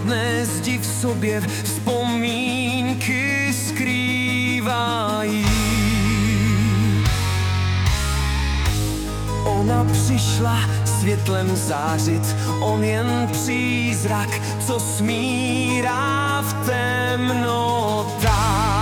snadné zdi v sobě vzpomínky skrývají. Ona přišla světlem zářit, on jen přízrak, co smírá v temnotách.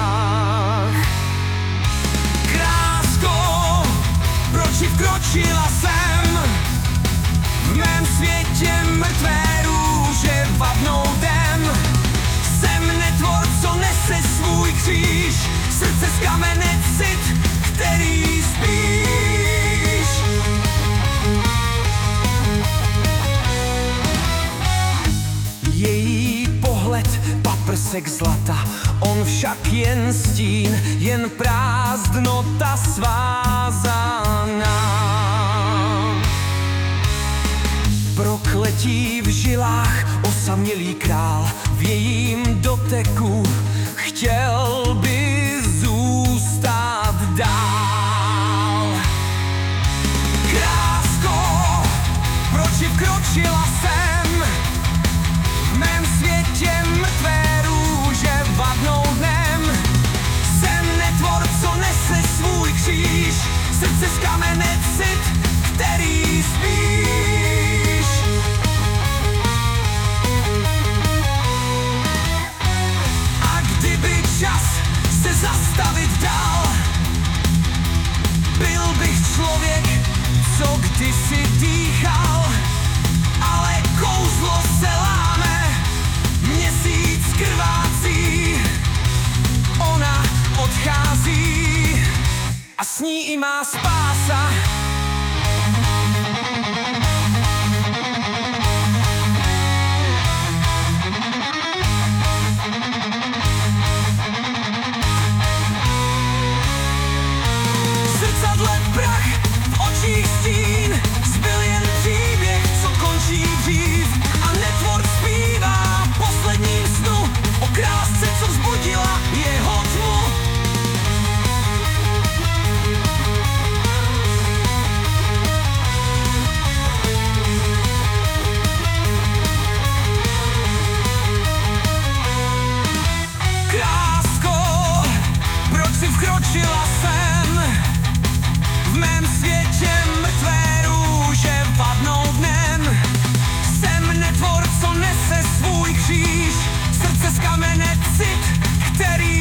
Krásko, proč si vkročila sem? V mém světě mrtvé růže vadnou dem. Jsem netvor, co nese svůj kříž, srdce z kamene, cit, který spíš. Její pohled, paprsek zlata, on však jen stín, jen prázdnota svázaná. Prokletí v žilách, osamělý král, v jejím doteku chtěl by zůstat dál. Krásko, proč si vkročila sem? V mém světě mrtvé růže vadnou dnem. Jsem netvor, co nese svůj kříž, srdce z kamene, cit, který spíš. A kdyby čas se zastavit dal, byl bych člověk, co kdysi dýchal, ale kouzlo se láme, měsíc krvácí, ona odchází a s ní i má spása. Zrcadle prach, v očích stín, zbyl jen příběh, co končí dřív. A netvor zpívá posledním snu o krásce, co vzbudila jeho tmu. Krásko, proč si vkročila sem? V mém světě mrtvé růže vadnou dnem. Jsem netvor, co nese svůj kříž, srdce z kamene, cit, který